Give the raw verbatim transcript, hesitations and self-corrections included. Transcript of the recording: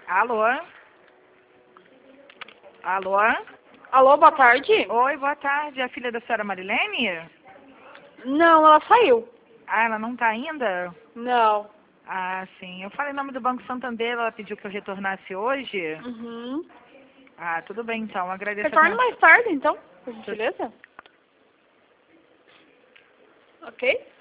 Alô? Alô? Alô, boa tarde? Oi, boa tarde. É a filha da senhora Marilene? Não, ela saiu. Ah, ela não tá ainda? Não. Ah, sim. Eu falei em nome do Banco Santander, ela pediu que eu retornasse hoje. Uhum. Ah, tudo bem então. Agradeço a Retorne atenção. mais tarde, então, por gentileza. Ok?